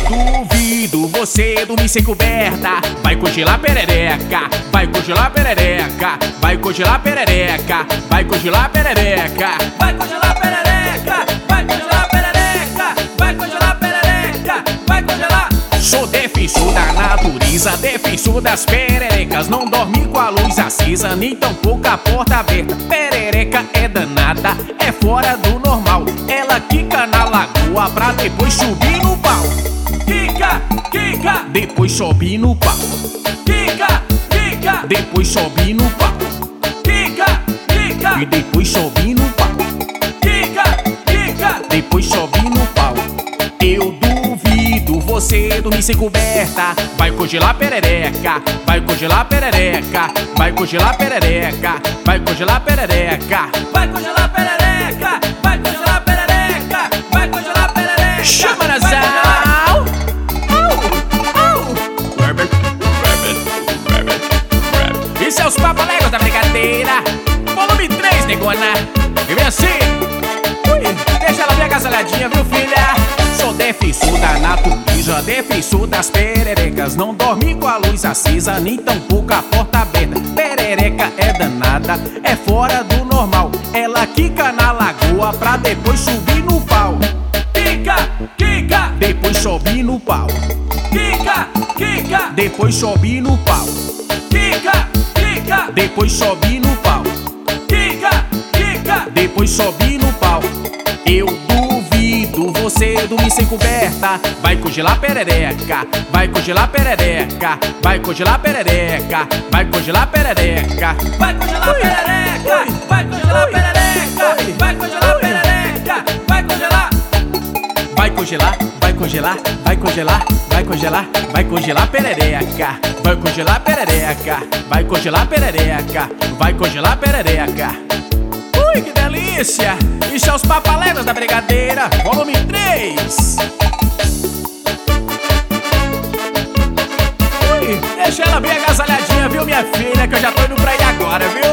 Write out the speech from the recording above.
duvido você dormir sem coberta. Vai congelar perereca, vai congelar perereca, vai congelar perereca, vai congelar perereca, vai congelar perereca, vai congelar perereca, vai congelar perereca, vai congelar. Sou defensor da natureza, defensor das pererecas. Não dorme com a luz acesa, nem tampouco a porta aberta. Perereca é danada, é fora do normal. Ela quica na lagoa pra depois subir no pau. Quica, quica, depois sobe no pau. Quica, quica, depois sobe no pau. Quica, quica, e depois sobe no pau. Quica, quica, depois sobe no pau. Eu duvido você dormir sem coberta. Vai congelar perereca, vai congelar perereca, vai congelar perereca, vai congelar perereca, vai congelar perereca, vai congelar perereca, vai congelar perereca. Chama nasal. Isso é os papaléguas da brincadeira. Volume 3, negona. E vem assim. Deixa ela bem agasalhadinha, viu, filha? Sou defensor da natureza, defensor das pererecas. Não dorme com a luz acesa, nem tampouco a porta aberta. Perereca é danada, é fora do normal. Ela quica na lagoa pra depois subir no pau. Quica, quica, depois sobe no pau. Quica, quica, depois sobe no pau. Quica, quica, depois sobe no pau. Quica, quica, depois sobe no pau. Eu duvido você dormir sem coberta. Vai congelar perereca, vai congelar perereca, vai congelar perereca, vai congelar perereca, vai congelar perereca, vai congelar perereca, vai congelar perereca, vai congelar. Vai congelar, vai congelar, vai congelar, vai congelar, vai congelar perereca, vai congelar perereca, vai congelar perereca, vai congelar perereca. Ui, que delícia! Isso é os papaléguas da brigadeira, volume 3. Ui, deixa ela bem agasalhadinha, viu, minha filha, que eu já tô indo pra aí agora, viu?